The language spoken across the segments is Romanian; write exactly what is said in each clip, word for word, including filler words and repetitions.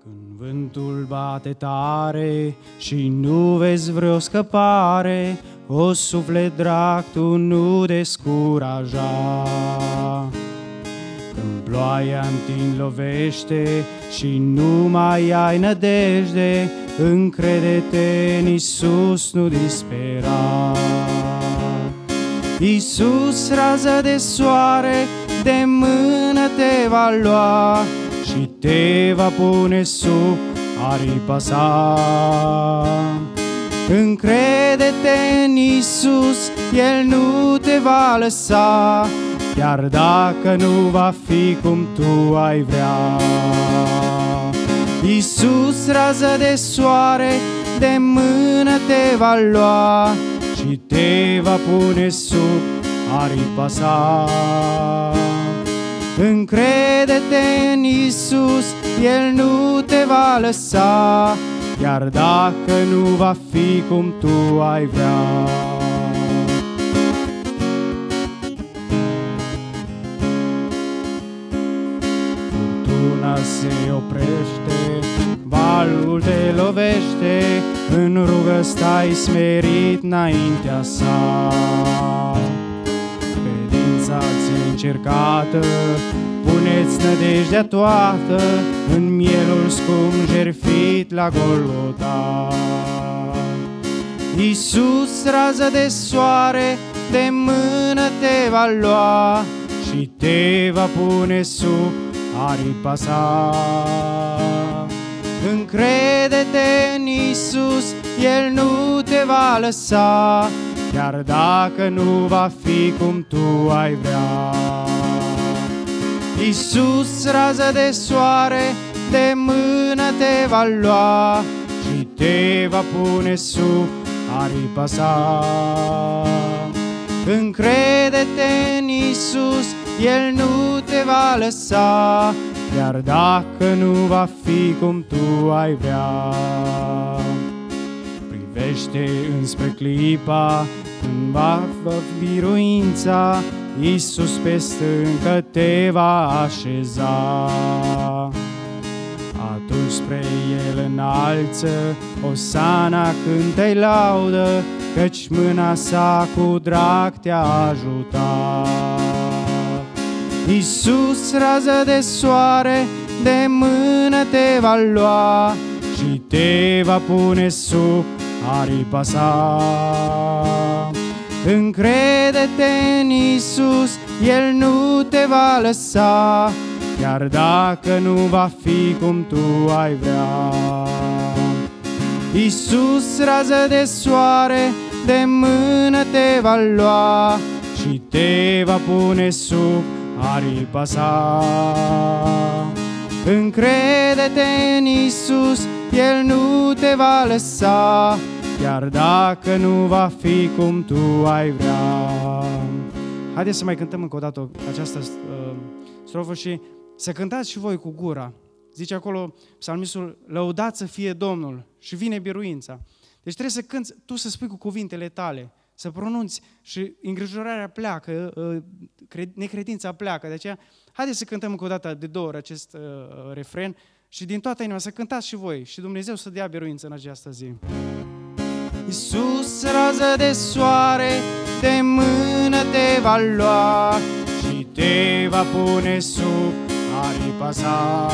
Când vântul bate tare și nu vezi vreo scăpare, o suflet drag, tu nu descuraja. Când ploaia în tine lovește și nu mai ai nădejde, încrede-te în Iisus, nu dispera. Iisus, rază de soare, de mână te va lua și te va pune sub aripa sa. Încrede-te în Iisus, El nu te va lăsa, chiar dacă nu va fi cum tu ai vrea. Iisus, rază de soare, de mână te va lua și te va pune sub aripa sa. Încrede-te în Iisus, El nu te va lăsa, chiar dacă nu va fi cum tu ai vrea. Furtuna se oprește, valul te lovește, în rugă stai smerit înaintea sa. Credința ți-e încercată, puneți nădejdea toată în mielul scump jertfit la Golgota. Iisus, rază de soare, de mână te va lua și te va pune sub aripa sa. Încrede-te în Iisus, El nu te va lăsa, chiar dacă nu va fi cum tu ai vrea. Iisus, rază de soare, de mână te va lua și te va pune sub aripa sa. Încrede-te în Iisus, El nu te va lăsa, chiar dacă nu va fi cum tu ai vrea. Privește înspre clipa când va fi biruința, Iisus pe stâncă te va așeza. Atunci spre El înalță osana, cântă-i laudă, căci mâna sa cu drag te-a ajutat. Iisus, rază de soare, de mână te va lua și te va pune sub aripa sa. Încrede-te în Iisus, El nu te va lăsa, chiar dacă nu va fi cum tu ai vrea. Iisus, rază de soare, de mână te va lua și te va pune sub aripa sa. Încrede-te în Iisus, El nu te va lăsa, chiar dacă nu va fi cum tu ai vrea. Haideți să mai cântăm încă o dată această uh, strofă și să cântați și voi cu gura. Zice acolo psalmistul, lăudați să fie Domnul și vine biruința. Deci trebuie să cânți, tu să spui cu cuvintele tale, să pronunți și îngrijorarea pleacă, uh, necredința pleacă. De aceea, haideți să cântăm încă o dată de două ori acest uh, refren și din toată inima să cântați și voi și Dumnezeu să dea biruință în această zi. Iisus, rază de soare, de mână te va lua și te va pune sub aripa sa.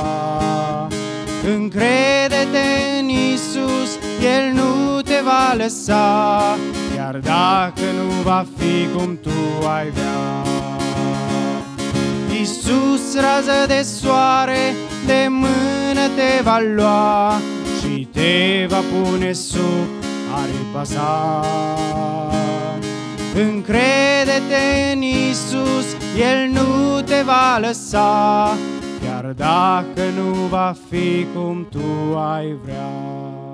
Încrede-te în Iisus, El nu te va lăsa, chiar dacă nu va fi cum tu ai vrea. Iisus, rază de soare, de mână te va lua și te va pune sub aripa sa. Încrede-te în Iisus, El nu te va lăsa, chiar dacă nu va fi cum tu ai vrea.